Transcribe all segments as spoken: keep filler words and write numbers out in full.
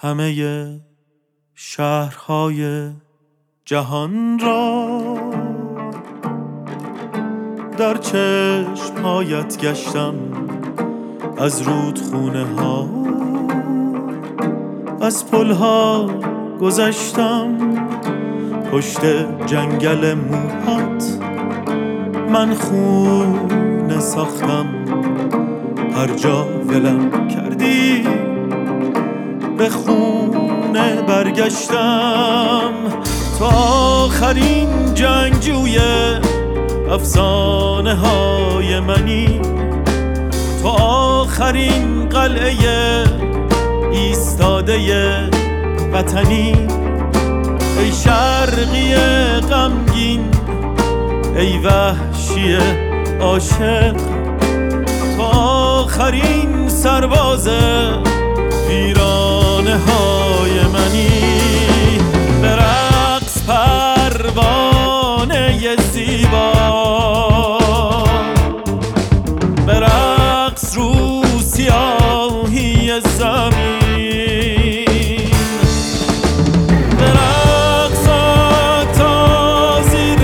همه شهرهای جهان را در چشم‌هایت گشتم، از رودخونه ها از پلها گذشتم، پشت جنگل موهات من خونه ساختم. هر جا ولم کردی به خونه برگشتم. تو آخرین جنگجوی افسانه های منی، تو آخرین قلعه ایستاده وطنی. ای شرقی غمگین، ای وحشی عاشق، تو آخرین سرباز ویرانه های منی. به رقص پروانه زیبا، به رقص رو سیاهی زمین، به رقص تا زیر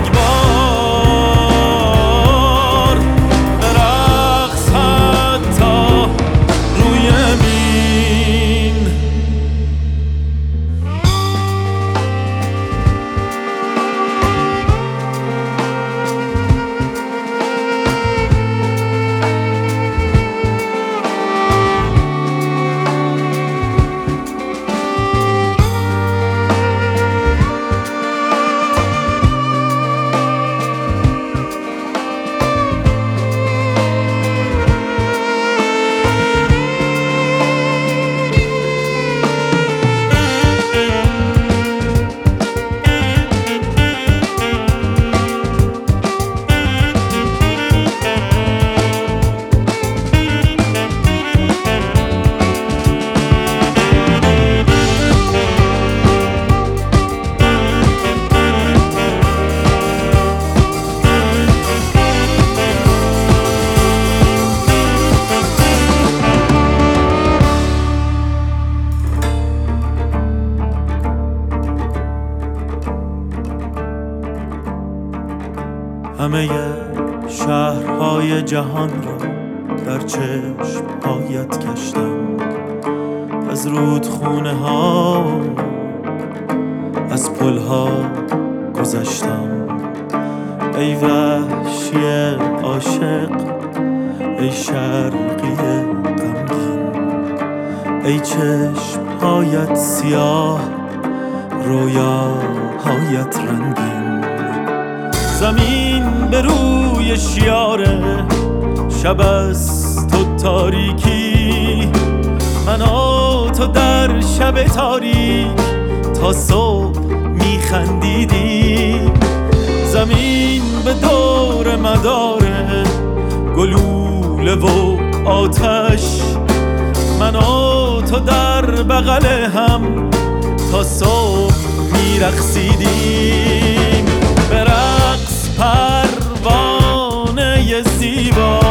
رگبار، به رقص حتی روی مین. همه شهرهای جهان را در چشم‌هایت کشتم، از رودخونه ها از پلها گذشتم. ای وحشی عاشق، ای شرقی غمگین، ای چشم‌هایت سیاه، رویاهایت رنگین. زمین به روی شیاره، شب از تو تاریکی، من و تو در شب تاریک تا صبح میخندیدیم. زمین به دور مداره، گلوله و آتش، من و تو در بغل هم تا صبح میرقصیدیم. به رقص پروانه زیبا،